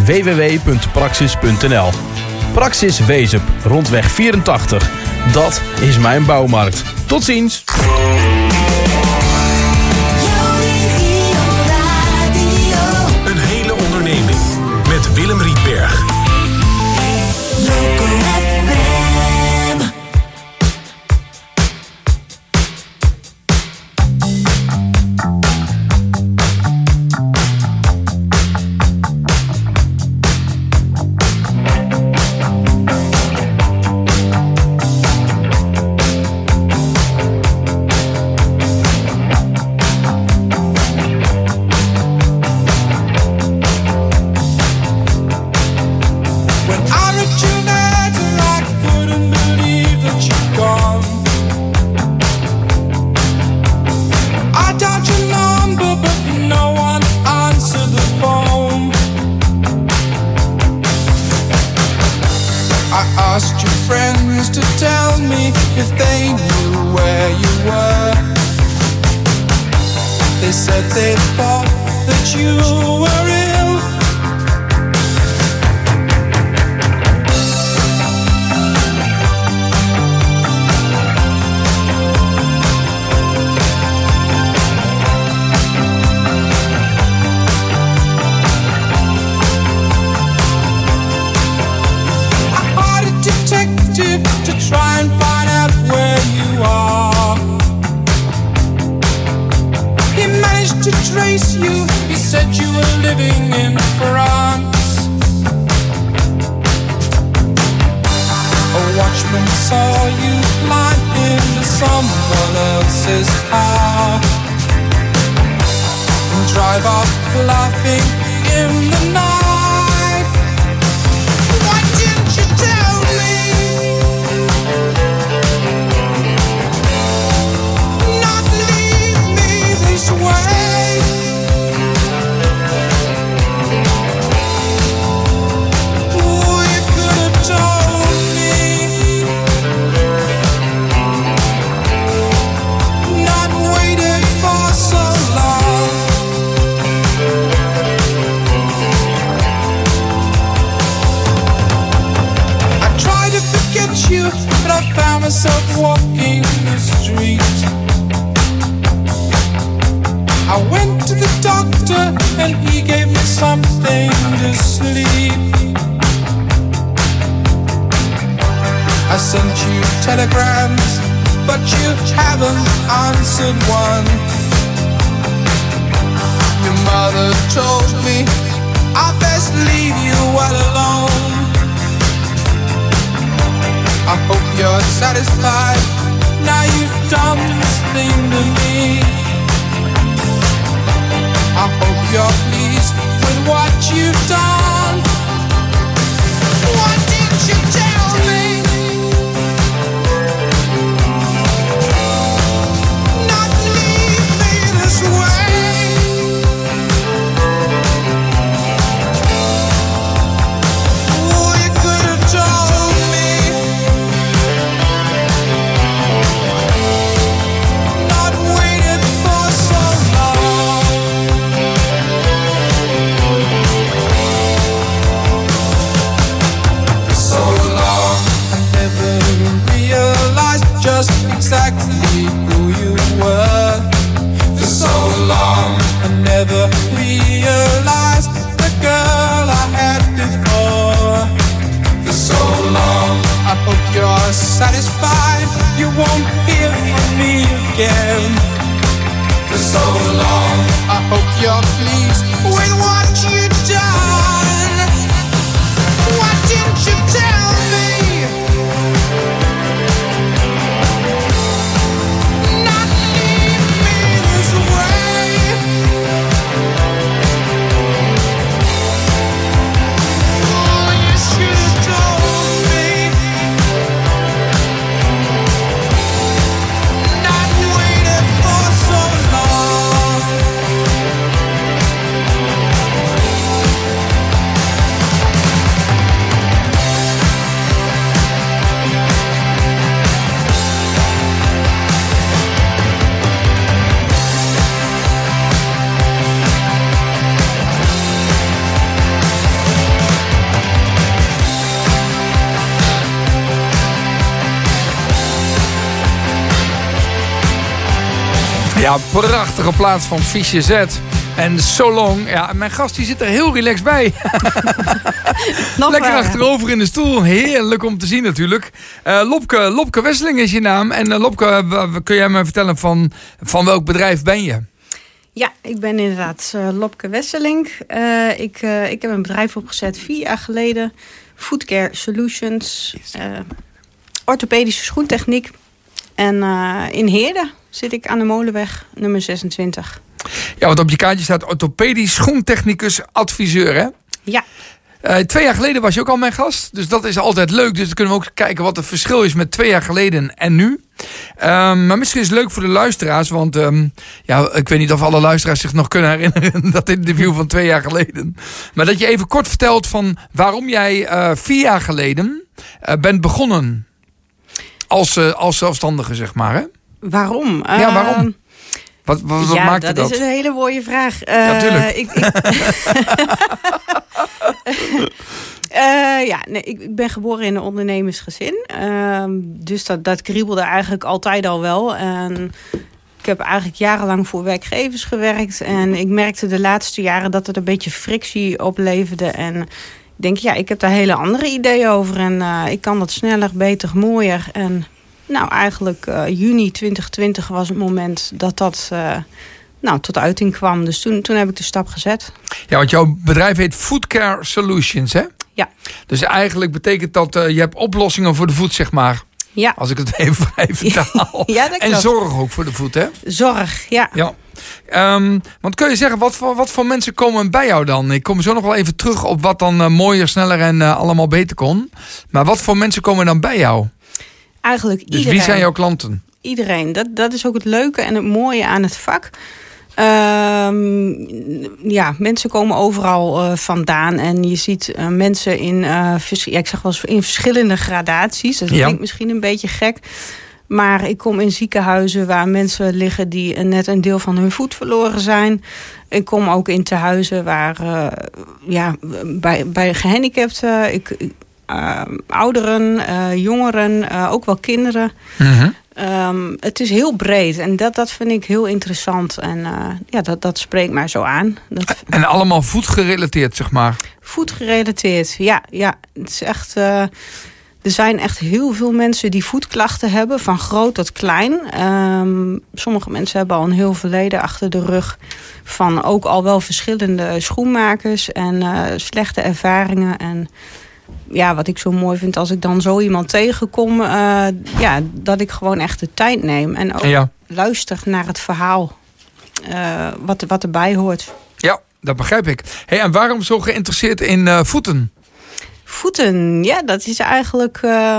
www.praxis.nl. Praxis Wezep, rondweg 84. Dat is mijn bouwmarkt. Tot ziens! Een hele onderneming met Willem Rietberg. Not waited for so long. Ja, prachtige plaats van Fischer Z. En So Long. Ja, mijn gast die zit er heel relaxed bij. Lekker achterover in de stoel. Heerlijk om te zien natuurlijk. Lopke Wesseling is je naam. En Lopke, kun jij me vertellen van welk bedrijf ben je? Ja, ik ben inderdaad Lopke Wesseling. Ik heb een bedrijf opgezet 4 jaar geleden. Footcare Solutions. Orthopedische schoentechniek. En in Heerden zit ik aan de Molenweg, nummer 26. Ja, want op je kaartje staat orthopedisch schoentechnicus adviseur, hè? Ja. 2 jaar geleden was je ook al mijn gast. Dus dat is altijd leuk. Dus dan kunnen we ook kijken wat het verschil is met 2 jaar geleden en nu. Maar misschien is het leuk voor de luisteraars. Want ik weet niet of alle luisteraars zich nog kunnen herinneren. Dat interview van 2 jaar geleden. Maar dat je even kort vertelt van waarom jij 4 jaar geleden bent begonnen. Als zelfstandige, zeg maar, hè? Waarom? Ja, waarom? Wat maakte dat? Dat is een hele mooie vraag. Ja, tuurlijk. Ik ben geboren in een ondernemersgezin. Dus dat kriebelde eigenlijk altijd al wel. En ik heb eigenlijk jarenlang voor werkgevers gewerkt. En ik merkte de laatste jaren dat het een beetje frictie opleverde. En ik denk, ik heb daar hele andere ideeën over. En ik kan dat sneller, beter, mooier. En eigenlijk juni 2020 was het moment dat tot uiting kwam. Dus toen heb ik de stap gezet. Ja, want jouw bedrijf heet Footcare Solutions, hè? Ja. Dus eigenlijk betekent dat je hebt oplossingen voor de voet, zeg maar. Ja. Als ik het even vrij vertaal. Ja, dat klopt. En zorg ook voor de voet, hè? Zorg, ja. Want kun je zeggen, wat voor mensen komen bij jou dan? Ik kom zo nog wel even terug op wat dan mooier, sneller en allemaal beter kon. Maar wat voor mensen komen dan bij jou? Eigenlijk dus iedereen. Wie zijn jouw klanten? Iedereen. Dat is ook het leuke en het mooie aan het vak. Mensen komen overal vandaan. En je ziet mensen in verschillende gradaties. Dat klinkt misschien een beetje gek. Maar ik kom in ziekenhuizen waar mensen liggen die net een deel van hun voet verloren zijn. Ik kom ook in tehuizen waar bij gehandicapten, ouderen, jongeren, ook wel kinderen. Mm-hmm. Het is heel breed en dat vind ik heel interessant. En dat spreekt mij zo aan. En allemaal voetgerelateerd, zeg maar? Voetgerelateerd, ja. Het is echt... Er zijn echt heel veel mensen die voetklachten hebben, van groot tot klein. Sommige mensen hebben al een heel verleden achter de rug van ook al wel verschillende schoenmakers en slechte ervaringen. En wat ik zo mooi vind als ik dan zo iemand tegenkom, dat ik gewoon echt de tijd neem en ook luister naar het verhaal wat erbij hoort. Ja, dat begrijp ik. Hey, en waarom zo geïnteresseerd in voeten? Voeten, dat is eigenlijk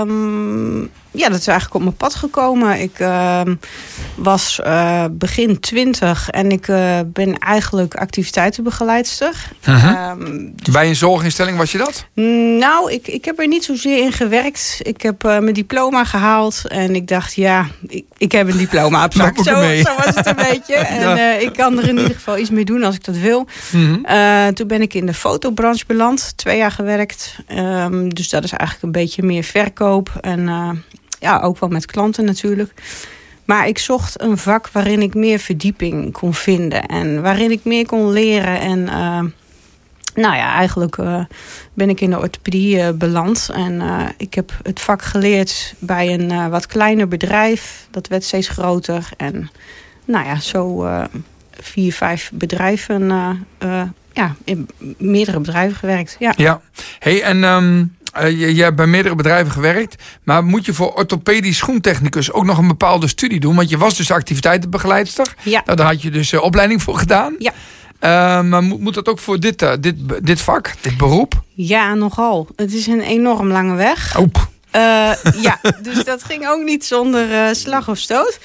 op mijn pad gekomen. Ik was begin 20 en ik ben eigenlijk activiteitenbegeleidster. Bij een zorginstelling was je dat? Ik heb er niet zozeer in gewerkt. Ik heb mijn diploma gehaald en ik dacht, ik heb een diploma op zak. Zo was het een beetje. En ik kan er in ieder geval iets mee doen als ik dat wil. Toen ben ik in de fotobranche beland, 2 jaar gewerkt. Dus dat is eigenlijk een beetje meer verkoop en ook wel met klanten natuurlijk. Maar ik zocht een vak waarin ik meer verdieping kon vinden. En waarin ik meer kon leren. En eigenlijk ben ik in de orthopedie beland. En ik heb het vak geleerd bij een wat kleiner bedrijf. Dat werd steeds groter. En zo 4, 5 bedrijven. In meerdere bedrijven gewerkt. Ja. Hey, en... Je hebt bij meerdere bedrijven gewerkt. Maar moet je voor orthopedisch schoentechnicus ook nog een bepaalde studie doen? Want je was dus activiteitenbegeleidster. Ja. Daar had je dus opleiding voor gedaan. Ja. Maar moet dat ook voor dit vak, dit beroep? Ja, nogal. Het is een enorm lange weg. Dus dat ging ook niet zonder slag of stoot.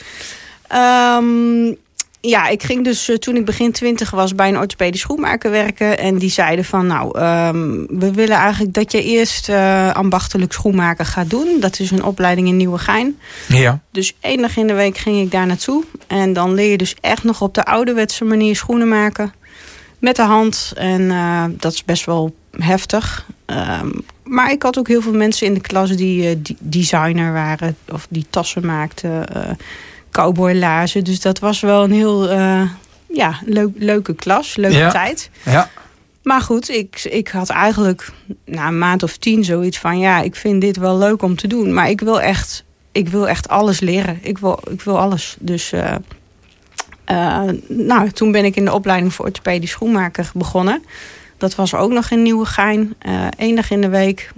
Ik ging dus toen ik begin 20 was bij een orthopedisch schoenmaker werken. En die zeiden van we willen eigenlijk dat je eerst ambachtelijk schoenmaker gaat doen. Dat is een opleiding in Nieuwegein. Ja. Dus 1 dag in de week ging ik daar naartoe. En dan leer je dus echt nog op de ouderwetse manier schoenen maken. Met de hand. En dat is best wel heftig. Maar ik had ook heel veel mensen in de klas die designer waren. Of die tassen maakten. cowboylaarzen. Dus dat was wel een heel leuke klas, leuke tijd. Ja. Maar goed, ik had eigenlijk na een maand of 10 zoiets van... ik vind dit wel leuk om te doen. Maar ik wil echt alles leren. Ik wil alles. Dus toen ben ik in de opleiding voor orthopedisch schoenmaker begonnen. Dat was ook nog in Nieuwegein. 1 dag in de week.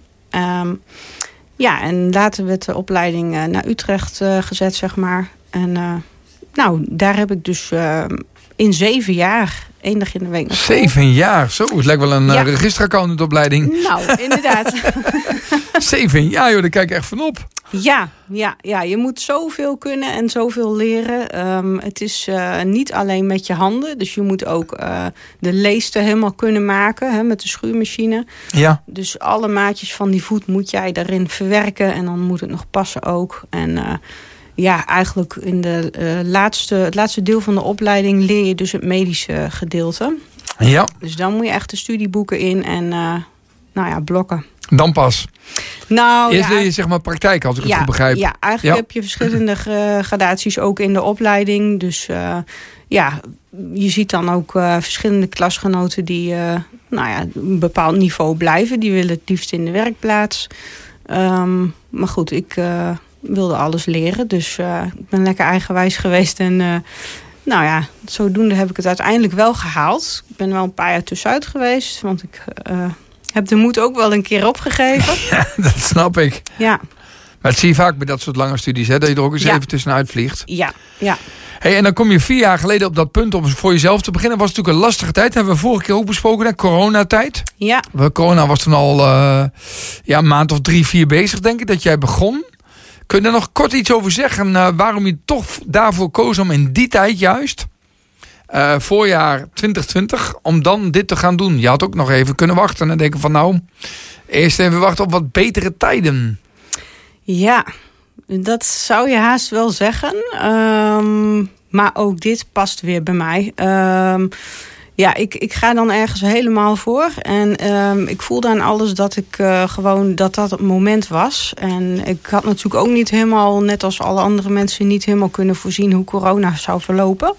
En later werd de opleiding naar Utrecht gezet, zeg maar. En daar heb ik dus in 7 jaar... 1 dag in de week. 7 jaar, zo. Het lijkt wel een registeraccountant-opleiding. Nou, inderdaad. 7 jaar, joh, daar kijk ik echt van op. Ja, je moet zoveel kunnen en zoveel leren. Het is niet alleen met je handen. Dus je moet ook de leesten helemaal kunnen maken met de schuurmachine. Ja. Dus alle maatjes van die voet moet jij daarin verwerken. En dan moet het nog passen ook. En... eigenlijk in het laatste deel van de opleiding leer je dus het medische gedeelte. Ja. Dus dan moet je echt de studieboeken in en blokken. Dan pas. Nou, eerst leer je zeg maar praktijk, als ik het goed begrijp. Ja, eigenlijk heb je verschillende gradaties ook in de opleiding. Dus je ziet dan ook verschillende klasgenoten die een bepaald niveau blijven. Die willen het liefst in de werkplaats. Maar goed, ik... wilde alles leren, dus ik ben lekker eigenwijs geweest. En zodoende heb ik het uiteindelijk wel gehaald. Ik ben wel een paar jaar tussenuit geweest, want ik heb de moed ook wel een keer opgegeven. Ja, dat snap ik. Ja. Maar het zie je vaak bij dat soort lange studies, hè, dat je er ook eens even tussenuit vliegt. Ja. Hey, en dan kom je 4 jaar geleden op dat punt om voor jezelf te beginnen. Dat was natuurlijk een lastige tijd. Dat hebben we vorige keer ook besproken, hè? Coronatijd. Ja. Corona was toen al een maand of 3, 4 bezig, denk ik, dat jij begon. Kun je er nog kort iets over zeggen waarom je toch daarvoor koos om in die tijd juist, voorjaar 2020, om dan dit te gaan doen? Je had ook nog even kunnen wachten en denken van eerst even wachten op wat betere tijden. Ja, dat zou je haast wel zeggen. Maar ook dit past weer bij mij. Ik ga dan ergens helemaal voor. En ik voelde aan alles dat ik gewoon dat het moment was. En ik had natuurlijk ook niet helemaal, net als alle andere mensen, niet helemaal kunnen voorzien hoe corona zou verlopen.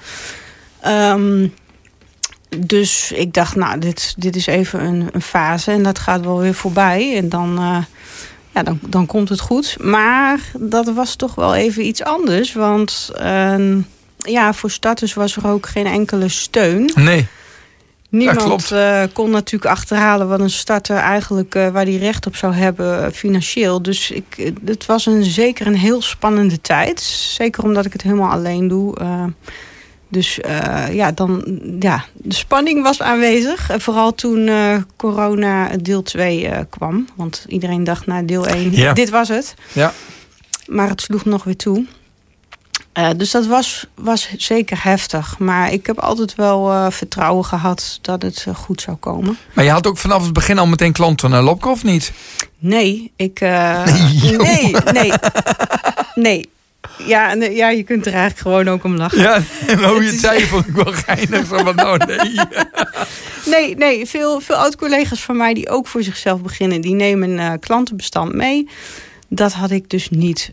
Dus ik dacht, dit is even een fase en dat gaat wel weer voorbij. En dan komt het goed. Maar dat was toch wel even iets anders. Want voor starters was er ook geen enkele steun. Nee. Niemand kon natuurlijk achterhalen wat een starter eigenlijk waar die recht op zou hebben financieel. Dus het was zeker een heel spannende tijd. Zeker omdat ik het helemaal alleen doe. De spanning was aanwezig. Vooral toen corona deel 2 kwam. Want iedereen dacht na deel 1, dit was het. Ja. Maar het sloeg nog weer toe. Dus dat was zeker heftig. Maar ik heb altijd wel vertrouwen gehad dat het goed zou komen. Maar je had ook vanaf het begin al meteen klanten naar Lopke, of niet? Nee, nee. Ja, je kunt er eigenlijk gewoon ook om lachen. Ja, en hoe je het zei, vond ik wel geinig. Nee. Veel oud-collega's van mij die ook voor zichzelf beginnen, die nemen een klantenbestand mee. Dat had ik dus niet.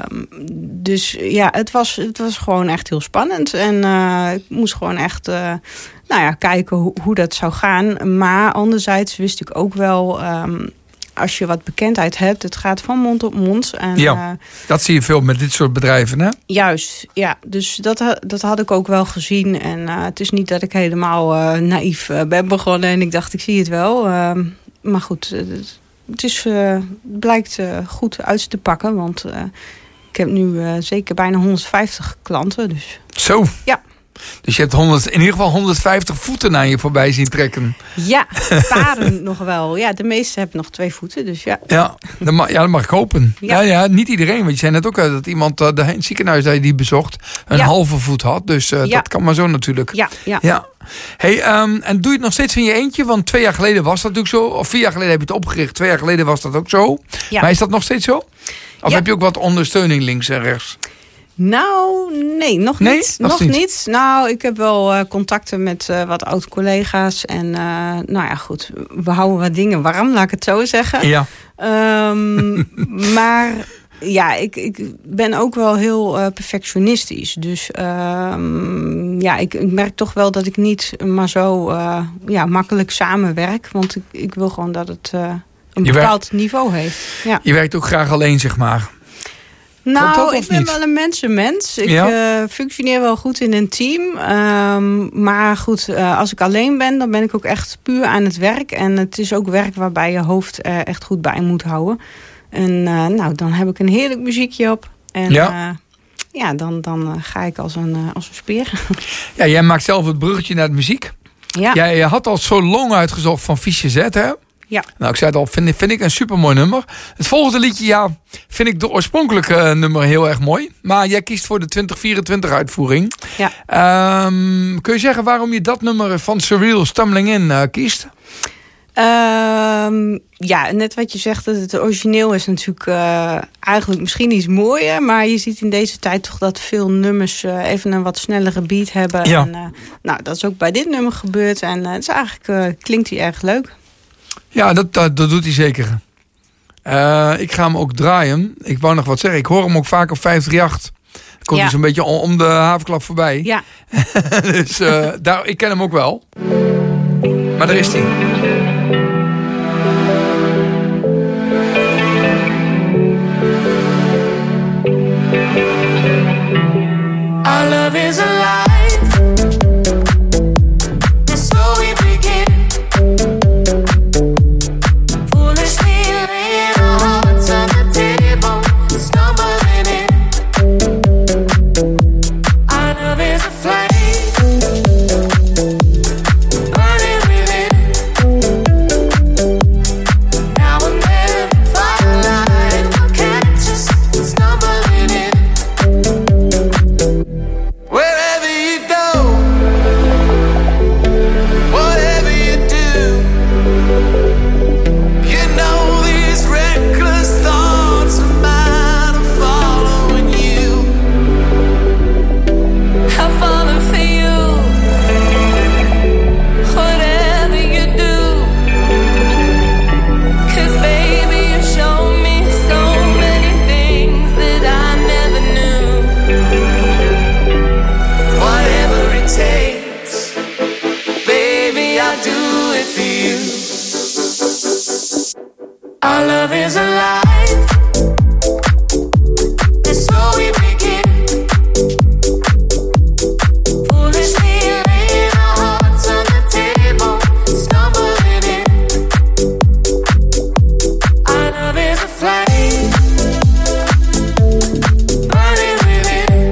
Het was gewoon echt heel spannend. En ik moest gewoon echt kijken hoe dat zou gaan. Maar anderzijds wist ik ook wel, als je wat bekendheid hebt, het gaat van mond op mond. En, dat zie je veel met dit soort bedrijven, hè? Juist, ja. Dus dat had ik ook wel gezien. En het is niet dat ik helemaal naïef ben begonnen en ik dacht, ik zie het wel. Maar goed, het blijkt goed uit te pakken, want ik heb nu zeker bijna 150 klanten. Dus. Zo? Ja. Dus je hebt in ieder geval 150 voeten naar je voorbij zien trekken. Ja, paarden nog wel. Ja, de meeste hebben nog 2 voeten, dus ja. Ja, dat mag ik hopen. Ja, niet iedereen. Want je zei net ook dat iemand in het ziekenhuis dat je die bezocht een halve voet had. Dus dat kan maar zo natuurlijk. Ja. Hey, en doe je het nog steeds in je eentje? Want 2 jaar geleden was dat natuurlijk zo. Of 4 jaar geleden heb je het opgericht. 2 jaar geleden was dat ook zo. Ja. Maar is dat nog steeds zo? Of heb je ook wat ondersteuning links en rechts? Nou, nee, nog niet. Nou, ik heb wel contacten met wat oud-collega's. En goed, we houden wat dingen warm, laat ik het zo zeggen. Ja. Maar Ja, ik ben ook wel heel perfectionistisch. Dus ik merk toch wel dat ik niet maar zo makkelijk samenwerk. Want ik wil gewoon dat het een bepaald niveau heeft. Ja. Je werkt ook graag alleen, zeg maar. Nou, ik ben wel een mensenmens. Ik functioneer wel goed in een team. Maar goed, als ik alleen ben, dan ben ik ook echt puur aan het werk. En het is ook werk waarbij je hoofd echt goed bij moet houden. En dan heb ik een heerlijk muziekje op. En dan ga ik als een speer. Ja, jij maakt zelf het bruggetje naar de muziek. Ja. Jij had al So Long uitgezocht van Fiche Z, hè? Ja. Nou, ik zei het al, vind ik een supermooi nummer. Het volgende liedje, vind ik de oorspronkelijke nummer heel erg mooi. Maar jij kiest voor de 2024 uitvoering. Ja. Kun je zeggen waarom je dat nummer van Surreal, Stumbling In, kiest? Net wat je zegt, dat het origineel is natuurlijk eigenlijk misschien iets mooier. Maar je ziet in deze tijd toch dat veel nummers even een wat snellere beat hebben. Ja. En, dat is ook bij dit nummer gebeurd. En het is eigenlijk klinkt hij erg leuk. Ja, dat doet hij zeker. Ik ga hem ook draaien. Ik wou nog wat zeggen. Ik hoor hem ook vaak op 538. Komt dus een beetje om de havenklap voorbij. Ja. Dus ik ken hem ook wel. Maar daar is hij. Our love is alive. That's so we begin. Foolishly laying our hearts on the table, stumbling in. Our love is a flame, burning within. Now and then, firelight will catch us stumbling in. Wherever you go, whatever you do, you know these reckless thoughts of mine are following you. I'm falling for you, whatever you do. 'Cause baby, you show me so many things that I never knew. Whatever it takes, baby, I'll do it for you. Our love is alive. That's so we begin. Foolishly laying our hearts on the table, stumbling in. Our love is a flame, burning within.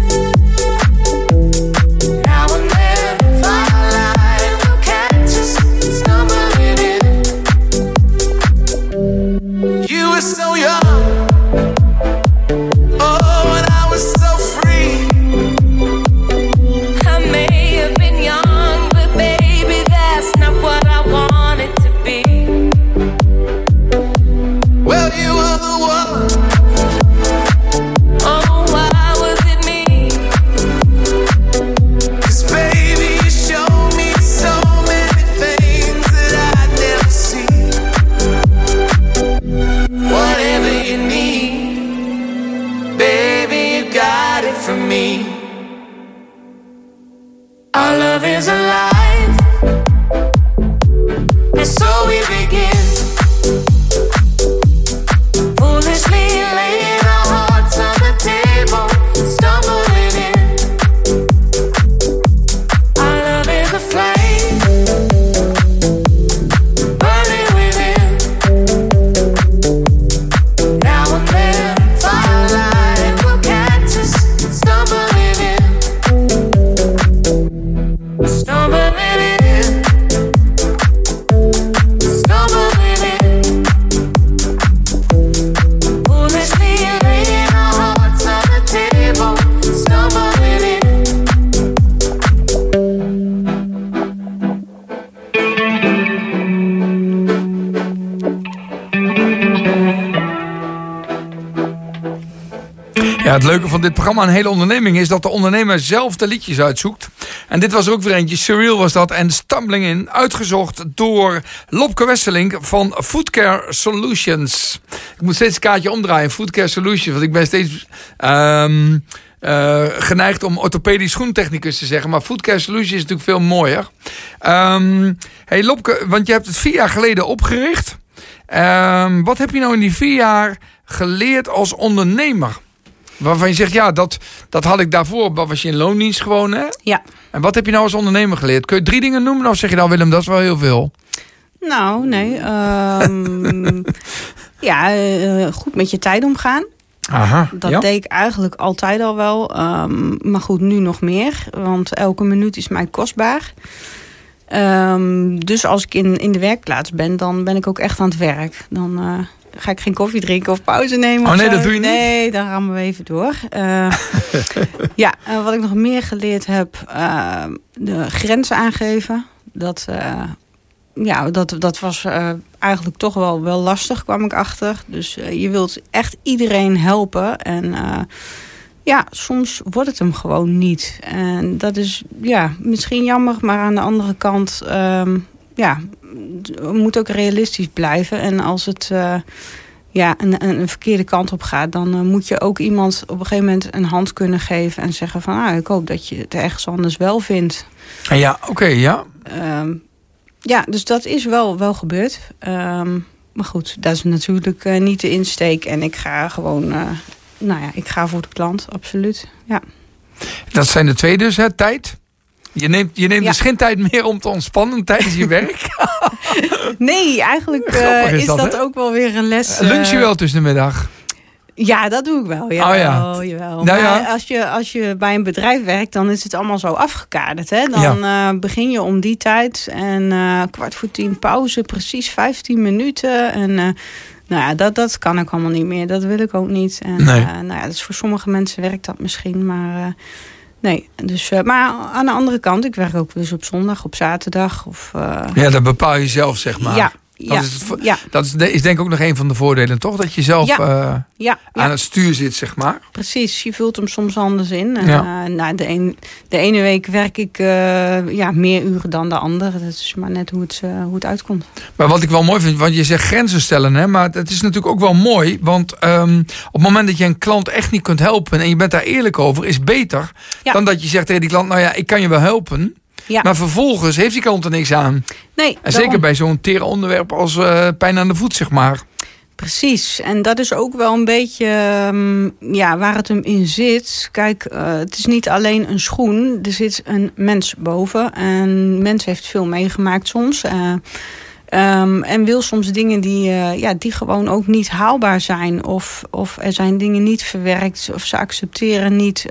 Now and then, firelight will catch us stumbling in. You were so Ja, het leuke van dit programma Een Hele Onderneming is dat de ondernemer zelf de liedjes uitzoekt. En dit was er ook weer eentje. Surreal was dat. En Stumbling In, uitgezocht door Lopke Wesselink van Foodcare Solutions. Ik moet steeds een kaartje omdraaien. Foodcare Solutions. Want ik ben steeds geneigd om orthopedisch schoentechnicus te zeggen. Maar Foodcare Solutions is natuurlijk veel mooier. Hey Lopke, want je hebt het 4 jaar geleden opgericht. Wat heb je nou in die 4 jaar geleerd als ondernemer? Waarvan je zegt, ja, dat had ik daarvoor. Was je in loondienst gewoon, hè? Ja. En wat heb je nou als ondernemer geleerd? Kun je 3 dingen noemen? Of zeg je nou, Willem, dat is wel heel veel? Nou, nee. Goed met je tijd omgaan. Aha, Dat deed ik eigenlijk altijd al wel. Maar goed, nu nog meer. Want elke minuut is mij kostbaar. Dus als ik in de werkplaats ben, dan ben ik ook echt aan het werk. Dan ga ik geen koffie drinken of pauze nemen. Oh nee, dat doe je niet? Nee, dan rammen we even door. Wat ik nog meer geleerd heb, de grenzen aangeven. Dat was eigenlijk toch wel lastig, kwam ik achter. Dus je wilt echt iedereen helpen. En soms wordt het hem gewoon niet. En dat is misschien jammer, maar aan de andere kant... we moeten ook realistisch blijven. En als het een verkeerde kant op gaat... dan moet je ook iemand op een gegeven moment een hand kunnen geven... en zeggen van, ik hoop dat je het ergens anders wel vindt. Ja, oké, ja. Dus dat is wel gebeurd. Maar goed, dat is natuurlijk niet de insteek. En ik ga gewoon... ik ga voor de klant, absoluut. Ja. Dat zijn de 2 dus, hè? Tijd. Je neemt dus geen tijd meer om te ontspannen tijdens je werk? Nee, eigenlijk is dat ook wel weer een les. Lunch je wel tussen de middag? Ja, dat doe ik wel. Jawel. Nou, maar als je bij een bedrijf werkt, dan is het allemaal zo afgekaderd. Hè? Dan begin je om die tijd en 9:45 pauze, precies 15 minuten. En dat kan ik allemaal niet meer. Dat wil ik ook niet. En, dus voor sommige mensen werkt dat misschien, maar... Nee, dus, maar aan de andere kant, ik werk ook dus op zondag, op zaterdag. dat bepaal je zelf, zeg maar. Dat is denk ik ook nog een van de voordelen, toch? Dat je zelf aan het stuur zit, zeg maar. Precies, je vult hem soms anders in. De ene week werk ik meer uren dan de andere. Dat is maar net hoe het uitkomt. Maar wat ik wel mooi vind, want je zegt grenzen stellen, hè? Maar het is natuurlijk ook wel mooi. Want op het moment dat je een klant echt niet kunt helpen... en je bent daar eerlijk over, is beter... dan dat je zegt tegen die klant, ik kan je wel helpen... Ja. Maar vervolgens heeft die klant er niks aan. Nee, en zeker bij zo'n tere onderwerp als pijn aan de voet, zeg maar. Precies. En dat is ook wel een beetje waar het hem in zit. Kijk, het is niet alleen een schoen. Er zit een mens boven. En een mens heeft veel meegemaakt soms. En wil soms dingen die gewoon ook niet haalbaar zijn. Of er zijn dingen niet verwerkt. Of ze accepteren niet...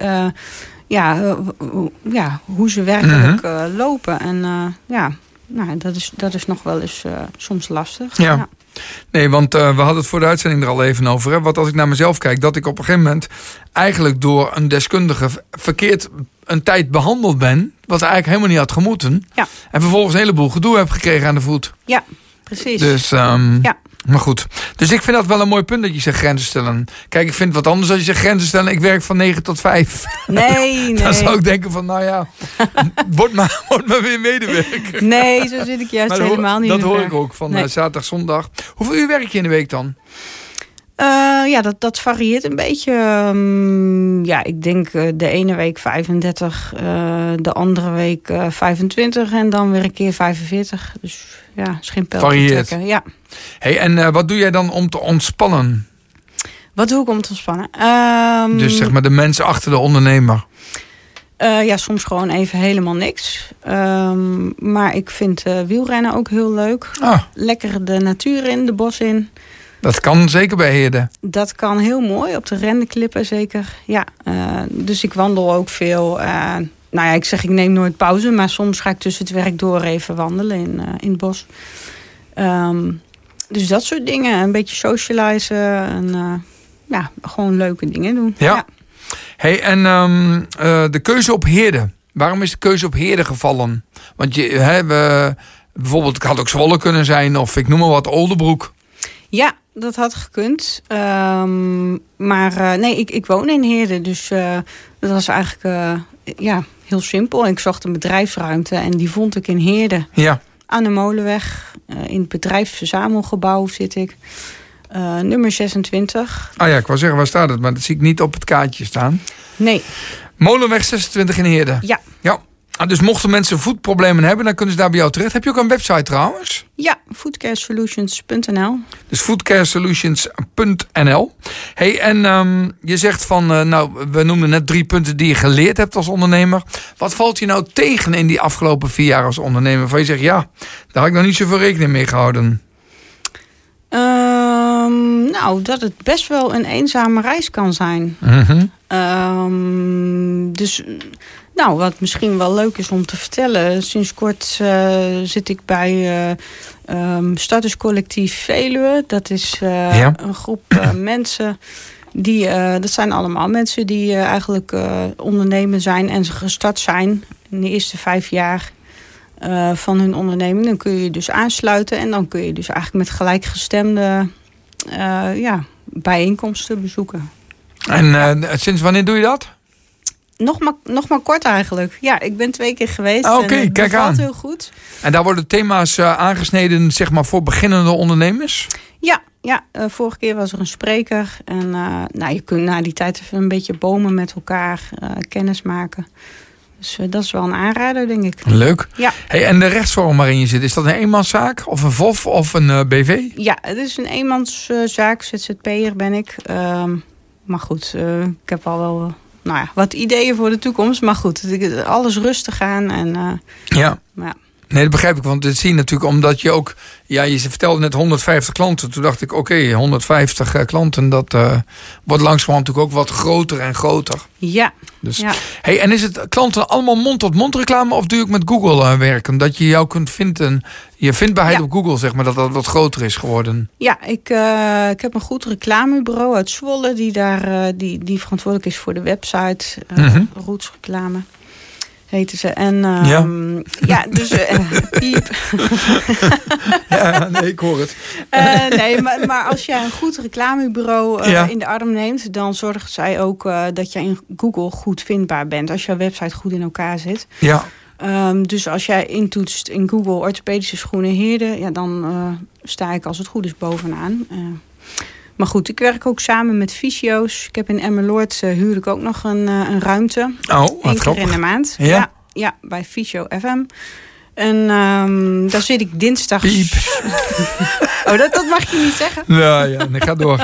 hoe ze werkelijk lopen. En dat is nog wel eens soms lastig. Ja. Nee, want we hadden het voor de uitzending er al even over. Hè? Want als ik naar mezelf kijk, dat ik op een gegeven moment... eigenlijk door een deskundige verkeerd een tijd behandeld ben... wat eigenlijk helemaal niet had gemoeten. Ja. En vervolgens een heleboel gedoe heb gekregen aan de voet. Ja, precies. Dus, maar goed. Dus ik vind dat wel een mooi punt dat je zegt grenzen stellen. Kijk, ik vind het wat anders als je zegt grenzen stellen. Ik werk van 9 tot 5. Nee. Dan zou ik denken van, word maar weer medewerker. Nee, zo zit ik juist helemaal niet. Dat hoor ik ook van zaterdag, zondag. Hoeveel uur werk je in de week dan? Dat varieert een beetje. Ik denk de ene week 35, de andere week 25 en dan weer een keer 45. Dus is geen pijl te trekken. Ja. Hey, en wat doe jij dan om te ontspannen? Wat doe ik om te ontspannen? Dus zeg maar de mensen achter de ondernemer. Soms gewoon even helemaal niks. Maar ik vind wielrennen ook heel leuk. Lekker de natuur in, de bos in. Dat kan zeker bij Heerde. Dat kan heel mooi, op de rendenklippen zeker. Ja, dus ik wandel ook veel. Ik neem nooit pauze, maar soms ga ik tussen het werk door even wandelen in het bos. Dus dat soort dingen, een beetje socializen en gewoon leuke dingen doen. Ja. Hey, en de keuze op Heerde. Waarom is de keuze op Heerde gevallen? Want bijvoorbeeld, het had ook Zwolle kunnen zijn of ik noem maar wat, Oldebroek. Ja, dat had gekund. Maar nee, ik woon in Heerden. Dus dat was eigenlijk heel simpel. Ik zocht een bedrijfsruimte en die vond ik in Heerden. Ja. Aan de Molenweg. In het bedrijfsverzamelgebouw zit ik. Nummer 26. Ah ja, ik wou zeggen, waar staat het? Maar dat zie ik niet op het kaartje staan. Nee. Molenweg 26 in Heerden. Ja. Ja. Dus mochten mensen voedproblemen hebben, dan kunnen ze daar bij jou terecht. Heb je ook een website trouwens? Ja, foodcaresolutions.nl. Dus foodcaresolutions.nl. Hey, en je zegt van, we noemden net 3 punten die je geleerd hebt als ondernemer. Wat valt je nou tegen in die afgelopen 4 jaar als ondernemer? Van je zegt, ja, daar had ik nog niet zoveel rekening mee gehouden. Dat het best wel een eenzame reis kan zijn. Mm-hmm. Dus wat misschien wel leuk is om te vertellen. Sinds kort zit ik bij Starterscollectief Veluwe. Dat is een groep mensen. Dat zijn allemaal mensen die eigenlijk ondernemer zijn en ze gestart zijn in de eerste 5 jaar van hun onderneming. Dan kun je dus aansluiten en dan kun je dus eigenlijk met gelijkgestemde bijeenkomsten bezoeken. En sinds wanneer doe je dat? Nog maar kort eigenlijk. Ja, ik ben 2 keer geweest. Oké, kijk aan. Dat valt heel goed. En daar worden thema's aangesneden, zeg maar, voor beginnende ondernemers? Ja, vorige keer was er een spreker. En je kunt na die tijd even een beetje bomen met elkaar kennis maken. Dus dat is wel een aanrader, denk ik. Leuk. Ja. Hey, en de rechtsvorm waarin je zit, is dat een eenmanszaak of een VOF of een BV? Ja, het is een eenmanszaak. ZZP'er ben ik. Maar goed, ik heb al wel wat ideeën voor de toekomst. Maar goed, alles rustig aan. En, ja. Maar Nee, dat begrijp ik, want dit zie je natuurlijk omdat je ook... Ja, je vertelde net 150 klanten. Toen dacht ik, oké, 150 klanten, dat wordt langzamerhand natuurlijk ook wat groter en groter. Ja. Dus, ja. Hey, en is het klanten allemaal mond-tot-mond reclame of doe je ook met Google werken? Dat je jou kunt vinden, je vindbaarheid op Google, zeg maar, dat dat wat groter is geworden. Ja, ik heb een goed reclamebureau uit Zwolle die verantwoordelijk is voor de website. Roots Reclame heten ze. En dus piep. Ja, nee, ik hoor het. Nee, maar als je een goed reclamebureau in de arm neemt, dan zorgen zij ook dat je in Google goed vindbaar bent. Als jouw website goed in elkaar zit. Ja. Dus als jij intoetst in Google orthopedische schoenen Heerden, dan sta ik als het goed is bovenaan. Maar goed, ik werk ook samen met fysio's. Ik heb in Emmeloord huur ik ook nog een ruimte. Oh, wat 1 keer grappig. in de maand. Ja? Ja, bij Fysio FM. En daar zit ik dinsdag. Piep. Oh, dat mag je niet zeggen. Ja, nee, ga door.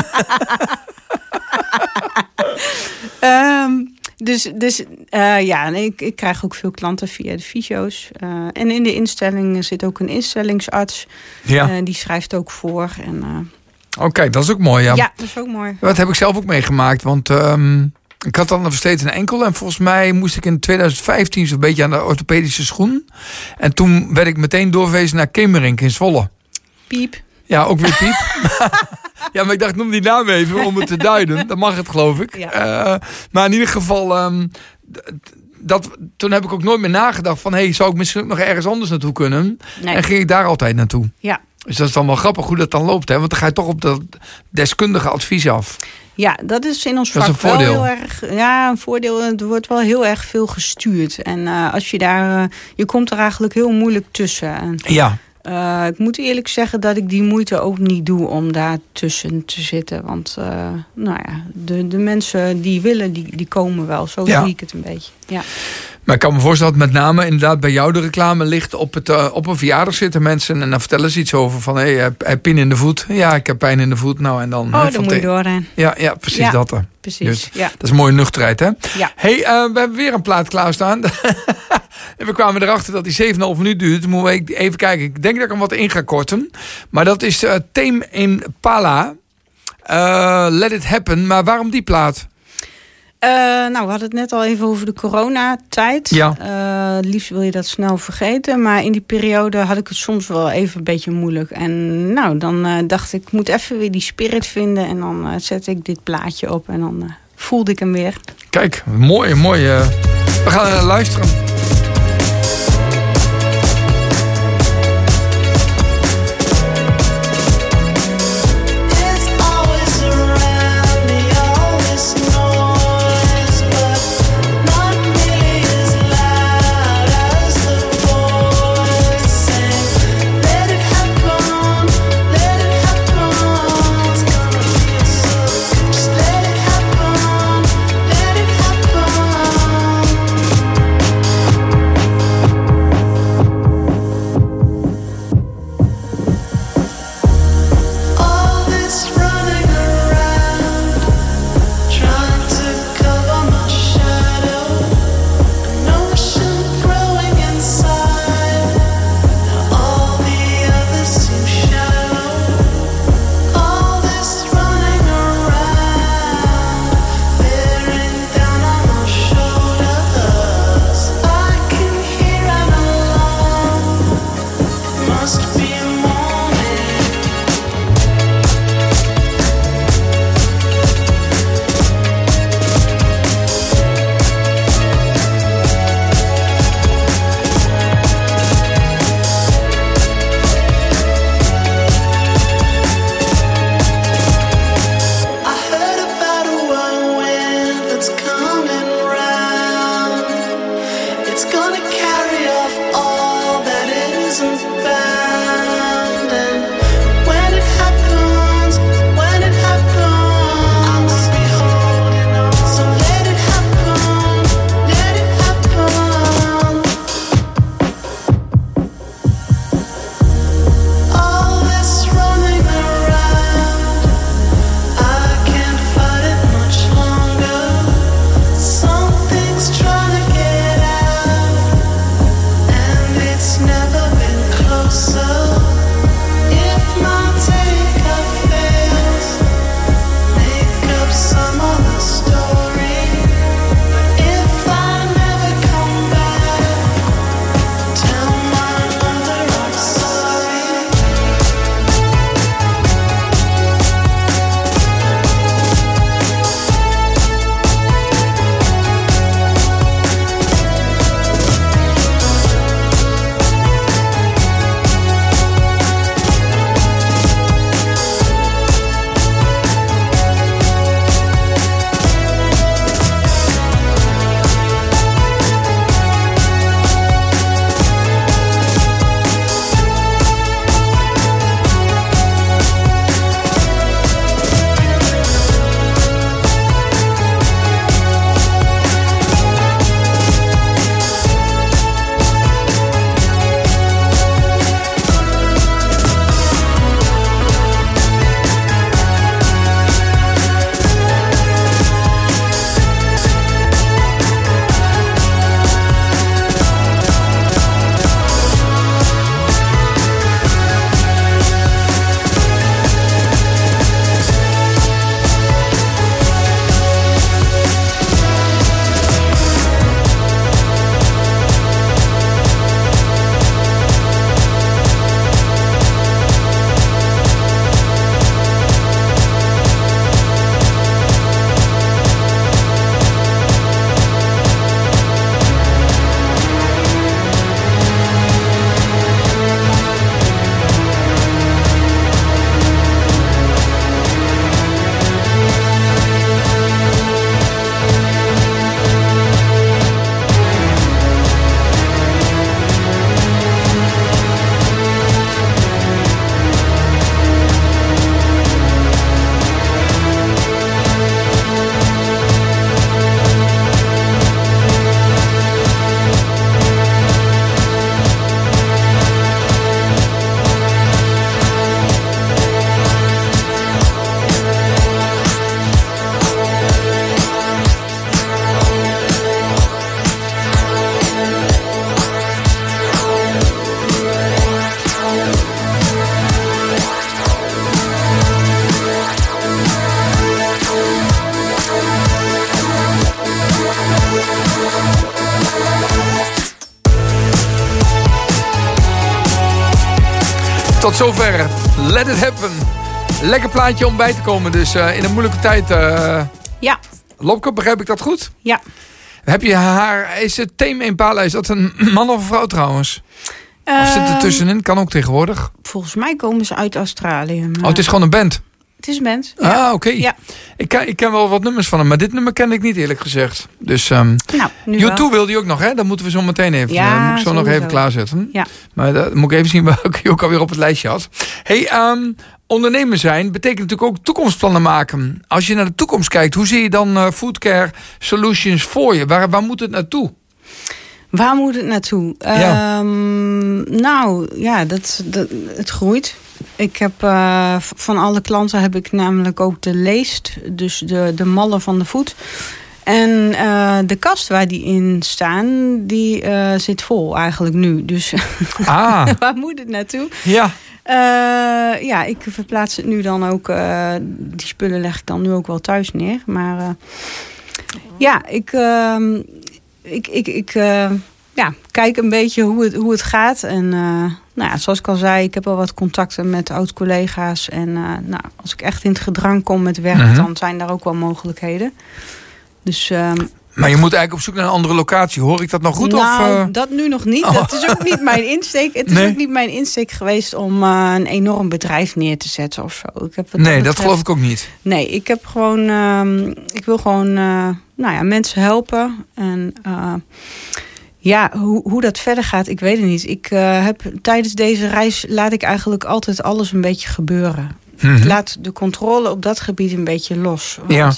Ik krijg ook veel klanten via de fysio's. En in de instelling zit ook een instellingsarts. Ja. Die schrijft ook voor. En, Oké, dat is ook mooi, ja. Ja, dat is ook mooi. Dat heb ik zelf ook meegemaakt, want ik had dan nog steeds een enkel. En volgens mij moest ik in 2015 zo'n beetje aan de orthopedische schoen. En toen werd ik meteen doorverwezen naar Kemerink in Zwolle. Piep. Ja, ook weer piep. Ja, maar ik dacht, noem die naam even om het te duiden. Dan mag het, geloof ik. Ja. Maar in ieder geval, toen heb ik ook nooit meer nagedacht van, zou ik misschien ook nog ergens anders naartoe kunnen? Nee. En ging ik daar altijd naartoe. Ja. Dus dat is dan wel grappig hoe dat dan loopt, hè? Want dan ga je toch op dat deskundige advies af. Ja, dat is in ons dat vak is een voordeel. wel heel erg. Ja, een voordeel. Er wordt wel heel erg veel gestuurd. En als je daar. Je komt er eigenlijk heel moeilijk tussen. En, Ja. ik moet eerlijk zeggen dat ik die moeite ook niet doe om daar tussen te zitten. Want de mensen die willen, die komen wel. Zo zie ik het een beetje. Ja. Maar ik kan me voorstellen dat met name inderdaad bij jou de reclame ligt op een verjaardag zitten mensen. En dan vertellen ze iets over van, heb pijn in de voet? Ja, ik heb pijn in de voet. Nou, en dan... Dan moet je doorheen. Ja, precies dat. Precies, dus, ja. Dat is een mooie nuchterheid, hè? Ja. Hey, we hebben weer een plaat klaarstaan. En we kwamen erachter dat die 7,5 minuten duurt. Dan moeten we even kijken. Ik denk dat ik hem wat in ga korten. Maar dat is Tame Impala. Let It Happen. Maar waarom die plaat? We hadden het net al even over de coronatijd. Ja. Liefst wil je dat snel vergeten. Maar in die periode had ik het soms wel even een beetje moeilijk. En dan dacht ik moet even weer die spirit vinden. En dan zette ik dit plaatje op. En dan voelde ik hem weer. Kijk, mooi. We gaan luisteren. Tot zover. Let it happen. Lekker plaatje om bij te komen. Dus in een moeilijke tijd. Ja. Lopke, begrijp ik dat goed? Ja. Heb je haar... Is het Tame Impala, is dat een man of een vrouw trouwens? Of zit er tussenin? Kan ook tegenwoordig. Volgens mij komen ze uit Australië. Maar... Oh, het is gewoon een band? Het is een band. Ja. Ah, oké. Ja. Ik ken wel wat nummers van hem, maar dit nummer ken ik niet eerlijk gezegd. Dus Nu U2 wel. wilde je ook nog, hè? Dat moeten we zo meteen even. Ja, moet ik zo nog sowieso. even klaarzetten. Ja. Maar dat moet ik even zien welke je ook alweer op het lijstje had. Hey, ondernemer zijn betekent natuurlijk ook toekomstplannen maken. Als je naar de toekomst kijkt, hoe zie je dan Foodcare Solutions voor je? Waar moet het naartoe? Waar moet het naartoe? Ja. Nou, ja, het groeit. Ik heb van alle klanten heb ik namelijk ook de leest, dus de mallen van de voet. En de kast waar die in staan, die zit vol eigenlijk nu. Dus waar moet het naartoe? Ja. Ja, ik verplaats het nu dan ook. Die spullen leg ik dan nu ook wel thuis neer. Maar ja, ik kijk een beetje hoe het gaat. En nou ja, zoals ik al zei, ik heb al wat contacten met oud-collega's. En nou, als ik echt in het gedrang kom met werk, dan zijn daar ook wel mogelijkheden. Dus... maar je moet eigenlijk op zoek naar een andere locatie. Hoor ik dat nog goed? Nou, dat nu nog niet. Dat is ook niet mijn insteek. Het is ook niet mijn insteek geweest om een enorm bedrijf neer te zetten of zo. Dat geloof ik ook niet. Nee, ik heb gewoon... ik wil gewoon mensen helpen. En ja, hoe dat verder gaat, ik weet het niet. Ik heb tijdens deze reis laat ik eigenlijk altijd alles een beetje gebeuren. Ik laat de controle op dat gebied een beetje los. Want,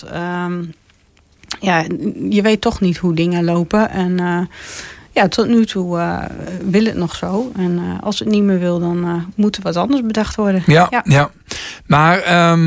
ja, je weet toch niet hoe dingen lopen. En tot nu toe wil het nog zo. En als het niet meer wil, dan moet er wat anders bedacht worden. Ja. Maar,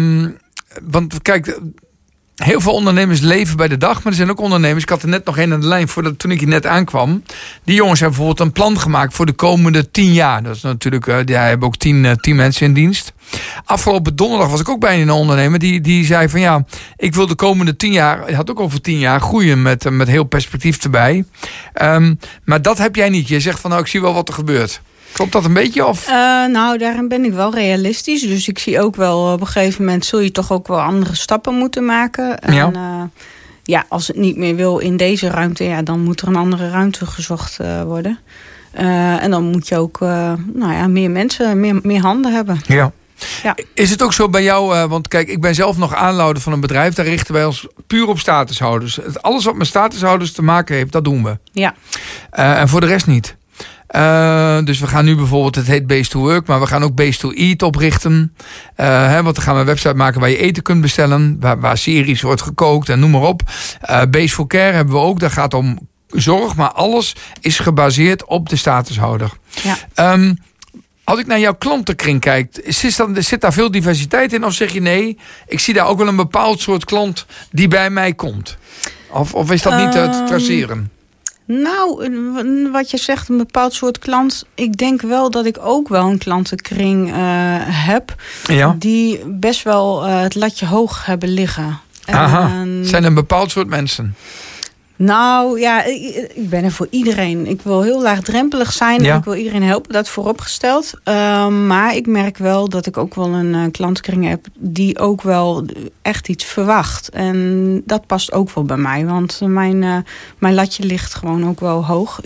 want kijk... Heel veel ondernemers leven bij de dag, maar er zijn ook ondernemers. Ik had er net nog een aan de lijn toen ik hier net aankwam. Die jongens hebben bijvoorbeeld een plan gemaakt voor de komende 10 jaar. Dat is natuurlijk, die hebben ook 10 mensen in dienst. Afgelopen donderdag was ik ook bij een ondernemer die zei van ja, ik wil de komende 10 jaar, hij had ook over 10 jaar, groeien met heel perspectief erbij. Maar dat heb jij niet. Je zegt van nou, ik zie wel wat er gebeurt. Klopt dat een beetje? Of? Nou, daarin ben ik wel realistisch. Dus ik zie ook wel, op een gegeven moment zul je toch ook wel andere stappen moeten maken. En ja, als het niet meer wil in deze ruimte, ja, dan moet er een andere ruimte gezocht worden. En dan moet je ook meer mensen, meer handen hebben. Ja. Ja. Is het ook zo bij jou, want kijk, ik ben zelf nog aanlouder van een bedrijf. Daar richten wij ons puur op statushouders. Alles wat met statushouders te maken heeft, dat doen we. Ja. En voor de rest niet. Dus we gaan nu bijvoorbeeld, het heet Base to Work, maar we gaan ook Base to Eat oprichten. Want dan gaan we een website maken waar je eten kunt bestellen, waar series wordt gekookt en noem maar op. Base for Care hebben we ook, dat gaat om zorg, maar alles is gebaseerd op de statushouder. Ja. Als ik naar jouw klantenkring kijk, zit daar veel diversiteit in? Of zeg je nee, ik zie daar ook wel een bepaald soort klant die bij mij komt? Of is dat niet te traceren? Nou, wat je zegt, een bepaald soort klant. Ik denk wel dat ik ook wel een klantenkring heb. Ja. Die best wel het latje hoog hebben liggen. Zijn er een bepaald soort mensen? Nou ja, ik ben er voor iedereen. Ik wil heel laagdrempelig zijn. Ja. Ik wil iedereen helpen, dat vooropgesteld. Maar ik merk wel dat ik ook wel een klantenkring heb die ook wel echt iets verwacht. En dat past ook wel bij mij. Want mijn latje ligt gewoon ook wel hoog.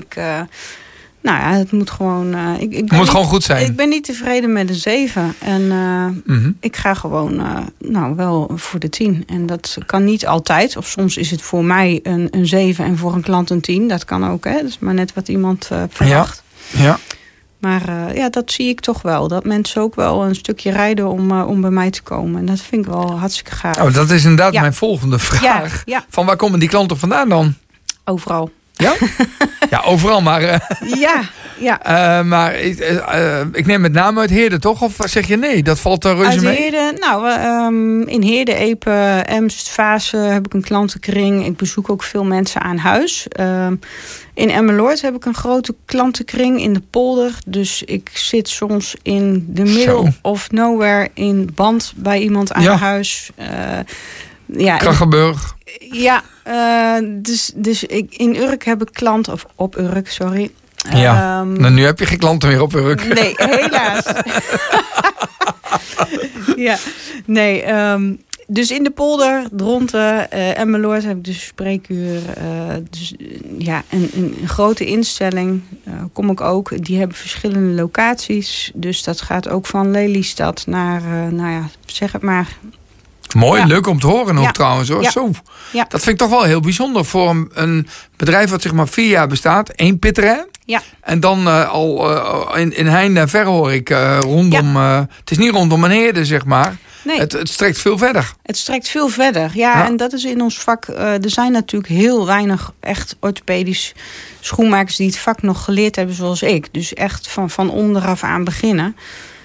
Nou ja, het moet gewoon... Het moet gewoon goed zijn. Ik ben niet tevreden met een 7. En ik ga gewoon wel voor de 10. En dat kan niet altijd. Of soms is het voor mij een 7 en voor een klant een 10. Dat kan ook, hè. Dat is maar net wat iemand verwacht. Ja. Maar dat zie ik toch wel. Dat mensen ook wel een stukje rijden om bij mij te komen. En dat vind ik wel hartstikke gaaf. Oh, dat is inderdaad mijn volgende vraag. Ja. Van waar komen die klanten vandaan dan? Overal. Ja? Ja, overal, maar... Ja. Maar ik neem met name uit Heerden, toch? Of zeg je nee, dat valt er reuze mee? Uit Heerden, in Heerden, Epe, Emst, Vaassen heb ik een klantenkring. Ik bezoek ook veel mensen aan huis. In Emmeloord heb ik een grote klantenkring in de polder. Dus ik zit soms in de middle of nowhere in Band bij iemand aan huis. Krachenburg. Ja, dus in Urk heb ik klanten, of op Urk, sorry. Ja, nou, nu heb je geen klanten meer op je rug. Nee, helaas. Ja, nee. Dus in de polder, Dronten, Emmeloord heb ik dus spreekuur. Dus ja, een grote instelling kom ik ook. Die hebben verschillende locaties. Dus dat gaat ook van Lelystad naar, nou ja, zeg het maar. Mooi, Ja. leuk om te horen ook Ja. trouwens. Hoor. Ja. Zo. Ja. Dat vind ik toch wel heel bijzonder voor een bedrijf wat zeg maar 4 jaar bestaat. 1 pitterij. Ja. En dan in Heinde en Verre hoor ik rondom... het is niet rondom een Heerde, zeg maar. Nee. Het strekt veel verder. Het strekt veel verder. Ja, Ja. en dat is in ons vak. Er zijn natuurlijk heel weinig echt orthopedisch schoenmakers die het vak nog geleerd hebben zoals ik. Dus echt van onderaf aan beginnen.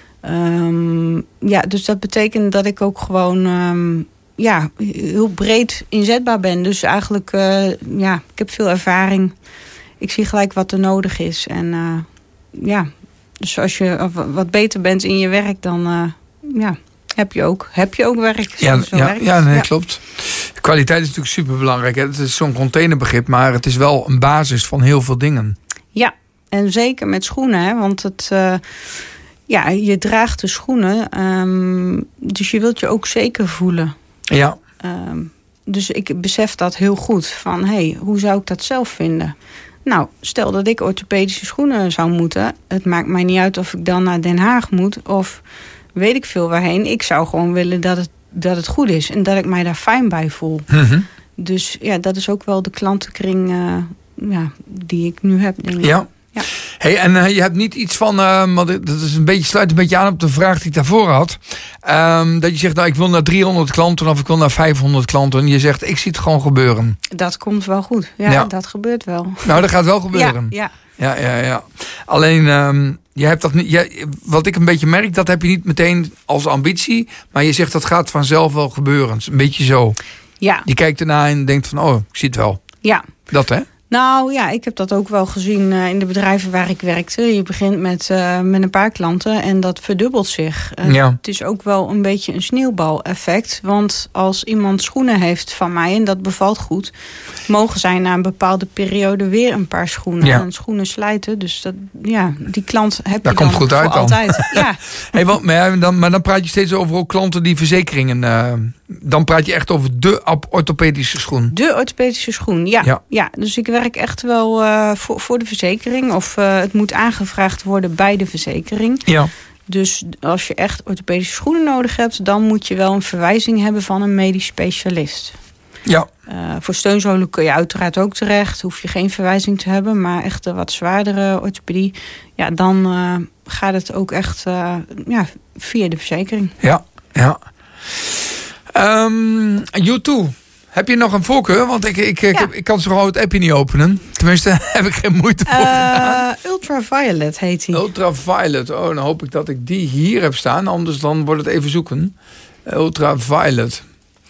Ja, dus dat betekent dat ik ook gewoon heel breed inzetbaar ben. Dus eigenlijk, ik heb veel ervaring. Ik zie gelijk wat er nodig is. En dus als je wat beter bent in je werk, dan heb je ook werk. Ja, Zo werkt ja, het. nee, klopt. Kwaliteit is natuurlijk superbelangrijk. Hè? Het is zo'n containerbegrip, maar het is wel een basis van heel veel dingen. Ja, en zeker met schoenen. Hè? Want je draagt de schoenen. Dus je wilt je ook zeker voelen. Ja. Dus ik besef dat heel goed. Van, hoe zou ik dat zelf vinden? Nou, stel dat ik orthopedische schoenen zou moeten. Het maakt mij niet uit of ik dan naar Den Haag moet. Of weet ik veel waarheen. Ik zou gewoon willen dat het goed is. En dat ik mij daar fijn bij voel. Mhm. Dus ja, dat is ook wel de klantenkring die ik nu heb, denk ik. Ja. Ja. Hey, en je hebt niet iets van, want dat is sluit een beetje aan op de vraag die ik daarvoor had. Dat je zegt, nou, ik wil naar 300 klanten of ik wil naar 500 klanten. En je zegt, ik zie het gewoon gebeuren. Dat komt wel goed. Ja, dat gebeurt wel. Nou, dat gaat wel gebeuren. Ja. Ja. Alleen, je hebt dat niet. Wat ik een beetje merk, dat heb je niet meteen als ambitie. Maar je zegt, dat gaat vanzelf wel gebeuren. Het is een beetje zo. Ja. Je kijkt ernaar en denkt van, oh, ik zie het wel. Ja. Dat, hè? Nou ja, ik heb dat ook wel gezien in de bedrijven waar ik werkte. Je begint met een paar klanten en dat verdubbelt zich. Het is ook wel een beetje een sneeuwbaleffect. Want als iemand schoenen heeft van mij en dat bevalt goed, mogen zij na een bepaalde periode weer een paar schoenen. Ja. En schoenen slijten. Dus die klant heb Dat je komt dan goed voor uit dan. altijd. Ja. Hey, maar dan praat je steeds over ook klanten die verzekeringen. Dan praat je echt over de orthopedische schoen. De orthopedische schoen, ja. Dus ik werk echt wel voor de verzekering. Of het moet aangevraagd worden bij de verzekering. Ja. Dus als je echt orthopedische schoenen nodig hebt, dan moet je wel een verwijzing hebben van een medisch specialist. Ja. Voor steunzolen kun je uiteraard ook terecht. Hoef je geen verwijzing te hebben. Maar echt de wat zwaardere orthopedie, ja, dan gaat het ook echt via de verzekering. Ja. U2. Heb je nog een voorkeur? Want ik kan zo gewoon het appje niet openen. Tenminste, heb ik geen moeite voor gedaan. Ultraviolet heet hij. Ultraviolet. Oh, dan hoop ik dat ik die hier heb staan. Anders dan wordt het even zoeken. Ultraviolet.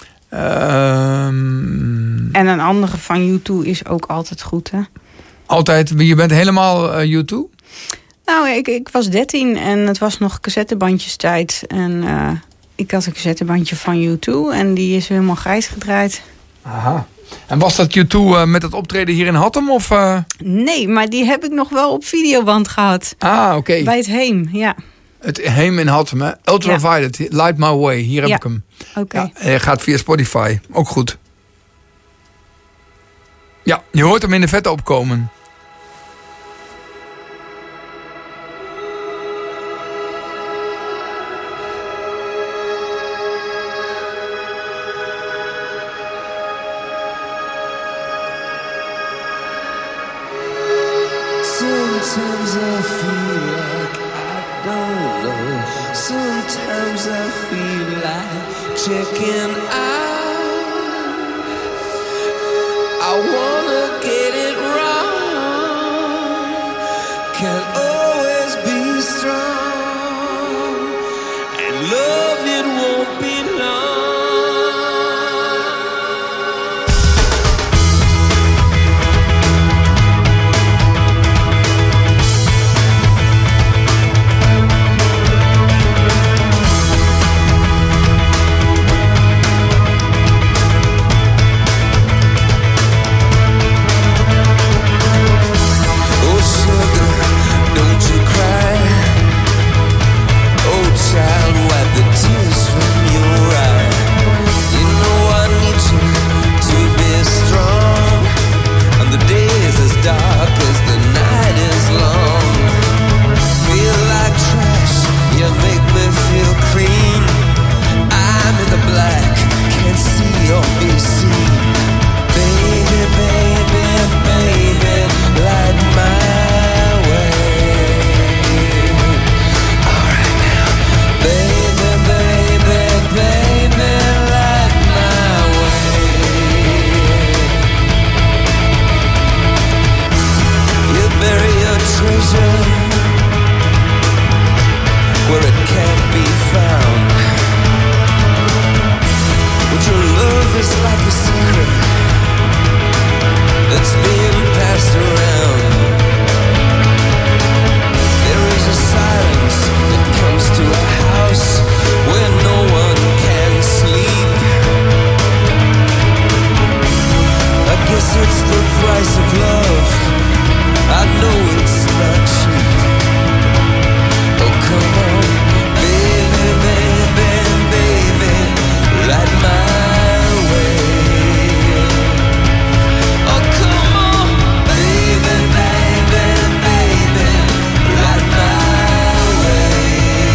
En een andere van U2 is ook altijd goed, hè? Altijd, je bent helemaal U2? Nou, ik was 13 en het was nog cassettebandjestijd. En ik had een cassettebandje van U2 en die is helemaal grijs gedraaid. Aha. En was dat U2 met het optreden hier in Hattem? Of, Nee, maar die heb ik nog wel op videoband gehad. Ah, oké. Bij het Heem, ja. Het Heem in Hattem, hè? Ultraviolet, Light My Way. Hier heb ik hem. Oké. Ja, gaat via Spotify. Ook goed. Ja, je hoort hem in de vet opkomen. Sometimes I feel like I don't know. Sometimes I feel like checking out. I wanna get it wrong. Can't always be strong. And love, it won't be long. just like a secret that's being passed around. There is a silence that comes to a house where no one can sleep. I guess it's the price of love. I know it's not cheap. Oh, come on, baby, baby, baby, light my way. Oh, come on, baby, baby, baby, light my way.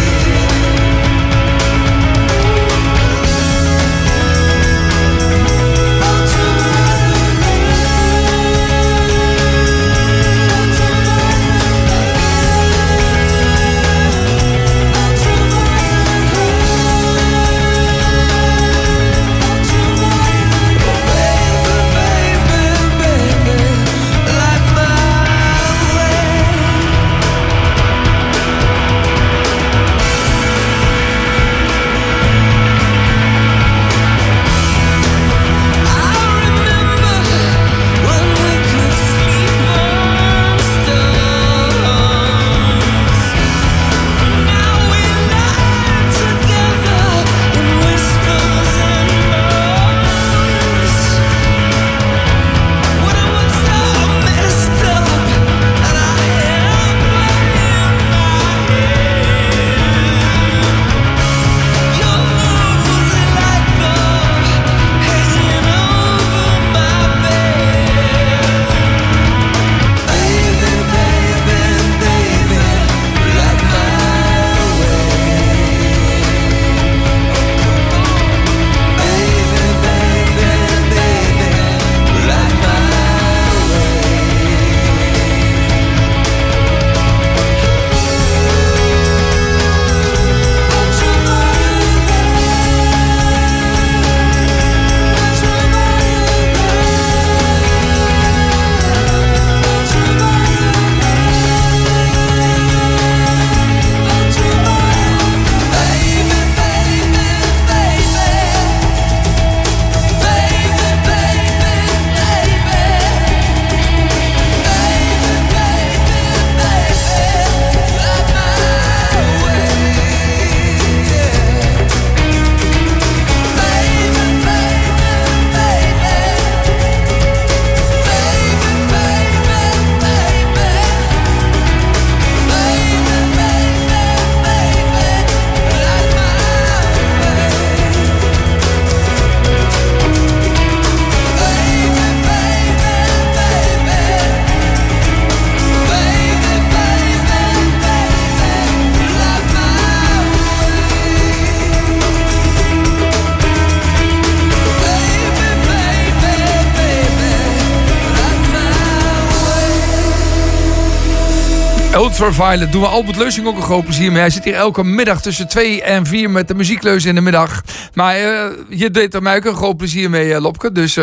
Ultraviolet doen we Albert Leusing ook een groot plezier mee. Hij zit hier elke middag tussen 2 en 4 met de muziekleus in de middag. Maar je deed er mij ook een groot plezier mee, Lopke. Dus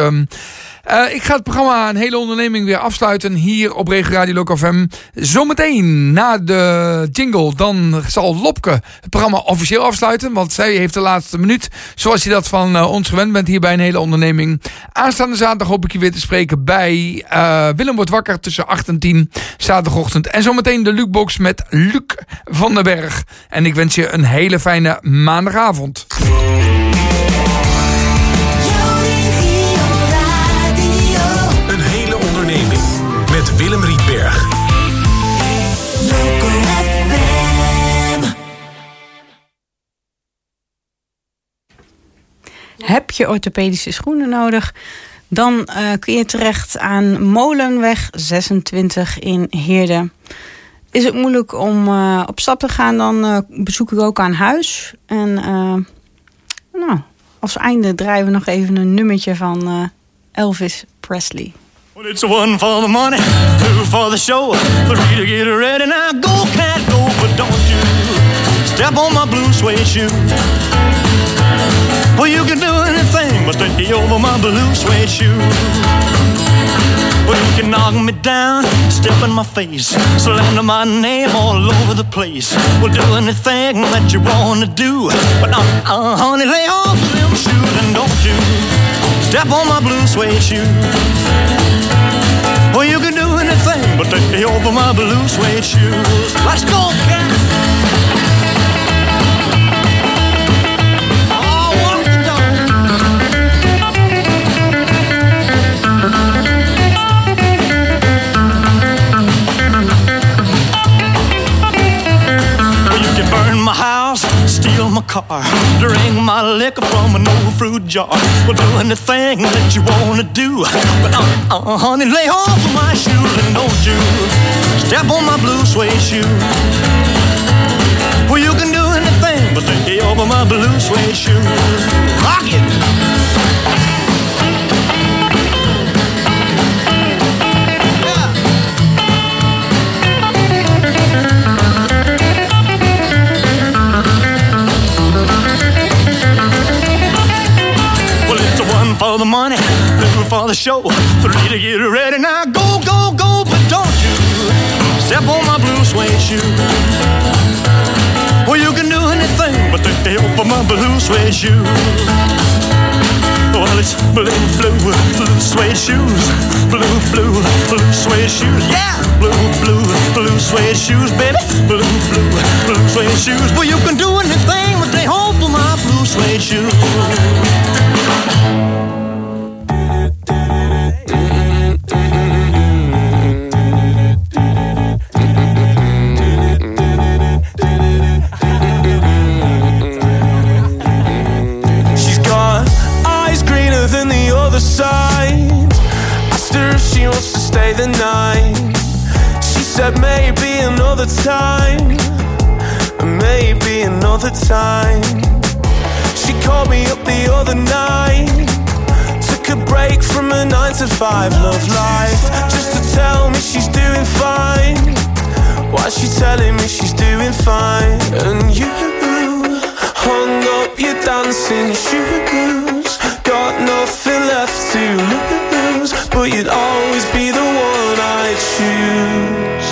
ik ga het programma Een Hele Onderneming weer afsluiten hier op Regio Radio Local FM. Zometeen na de jingle dan zal Lopke het programma officieel afsluiten. Want zij heeft de laatste minuut. Zoals je dat van ons gewend bent hier bij Een Hele Onderneming. Aanstaande zaterdag hoop ik je weer te spreken bij Willem wordt wakker tussen 8 en 10 zaterdagochtend. En zometeen de Lukebox met Luc van den Berg. En ik wens je een hele fijne maandagavond. Een hele onderneming met Willem Rietberg. Heb je orthopedische schoenen nodig? Dan kun je terecht aan Molenweg 26 in Heerden. Is het moeilijk om op stap te gaan, dan bezoek ik ook aan huis. En als einde draaien we nog even een nummertje van Elvis Presley. Well, it's one for the money, two for the show, three to get ready. Now go, cat, go, but don't you step on my blue suede shoe. Well, you can do anything but stay over my blue suede shoe. Well, you can knock me down, step in my face, slander my name all over the place. Well, do anything that you wanna do, but honey, lay off them shoes and don't you step on my blue suede shoe. Well, you can do anything but take me over my blue suede shoes. Let's go, cat! My house, steal my car, drink my liquor from an old fruit jar. Well, do anything that you wanna do, but honey, lay off of my shoes and don't you step on my blue suede shoe. Well, you can do anything but take over my blue suede shoe. Rock it! For the money, 2 for the show, 3 to get ready. Now go, go, go, but don't you step on my blue suede shoe. Well, you can do anything but take the help of my blue suede shoe. Well, it's blue, blue, blue suede shoes. Blue, blue, blue suede shoes. Yeah! Blue, blue, blue suede shoes, baby. Blue, blue, blue suede shoes. Well, you can do anything but they hope for my blue suede shoes. Stay the night. She said maybe another time, maybe another time. She called me up the other night, took a break from a 9-to-5 love life, just to tell me she's doing fine. Why's she telling me she's doing fine? And you hung up your dancing shoes, got nothing left to lose, but you'd always be the one I'd choose.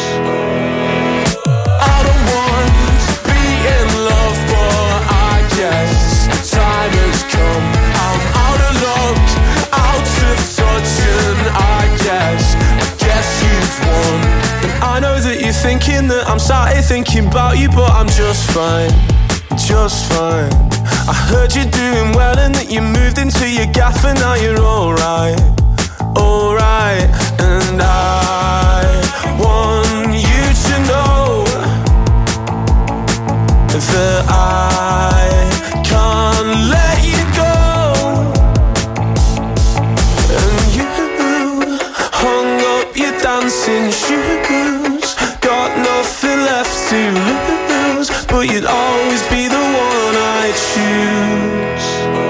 I don't want to be in love, but I guess time has come. I'm out of luck, out of touch, and I guess you've won. And I know that you're thinking that I'm sat here thinking about you, but I'm just fine, just fine. I heard you're doing well and that you moved into your gaff and now you're alright, alright. And I want you to know that I can't let you go. And you hung up your dancing shoes, got nothing left to lose, but you'd always be the one I choose.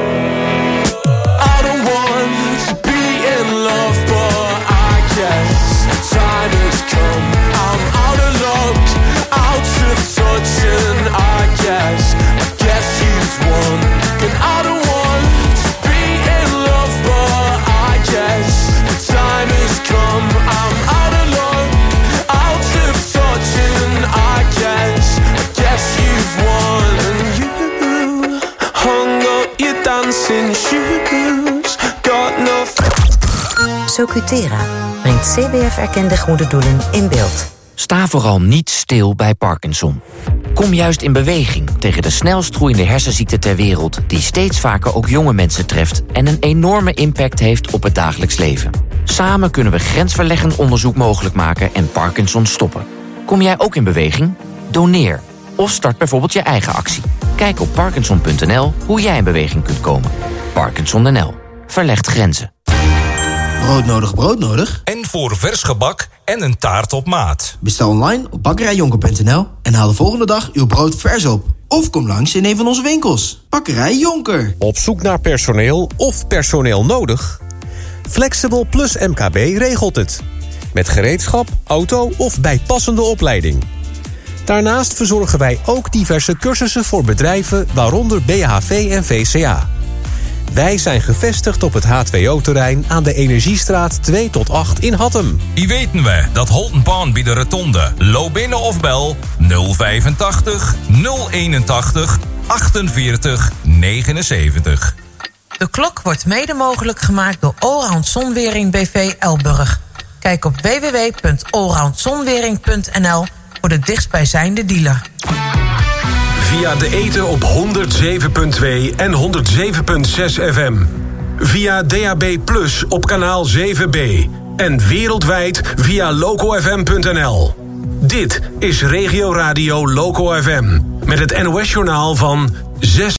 I don't want to be in love, but I guess time has come. I'm out of luck, out of touch, and I guess you've won. And I don't want to be in love, but I guess time has come. I'm out of luck, out of touch, and I guess you've won. And you hung up your dancing shoes, got nothing. Socutera brengt CBF-erkende goede doelen in beeld. Sta vooral niet stil bij Parkinson. Kom juist in beweging tegen de snelst groeiende hersenziekte ter wereld, die steeds vaker ook jonge mensen treft en een enorme impact heeft op het dagelijks leven. Samen kunnen we grensverleggend onderzoek mogelijk maken en Parkinson stoppen. Kom jij ook in beweging? Doneer. Of start bijvoorbeeld je eigen actie. Kijk op parkinson.nl hoe jij in beweging kunt komen. Parkinson NL. Verlegt grenzen. Broodnodig, broodnodig? En voor vers gebak en een taart op maat. Bestel online op bakkerijjonker.nl en haal de volgende dag uw brood vers op. Of kom langs in een van onze winkels. Bakkerij Jonker. Op zoek naar personeel of personeel nodig? Flexible Plus MKB regelt het. Met gereedschap, auto of bijpassende opleiding. Daarnaast verzorgen wij ook diverse cursussen voor bedrijven, waaronder BHV en VCA. Wij zijn gevestigd op het H2O-terrein aan de Energiestraat 2-8 in Hattem. Die weten we dat Holtenpaan bij de Rotonde. Loop binnen of bel 085 081 48 79. De klok wordt mede mogelijk gemaakt door Allround Zonwering BV Elburg. Kijk op www.allroundzonwering.nl voor de dichtstbijzijnde dealer. Via de ether op 107.2 en 107.6 FM. Via DAB+ op kanaal 7B. En wereldwijd via locofm.nl. Dit is Regio Radio Loco FM. Met het NOS-journaal van 6.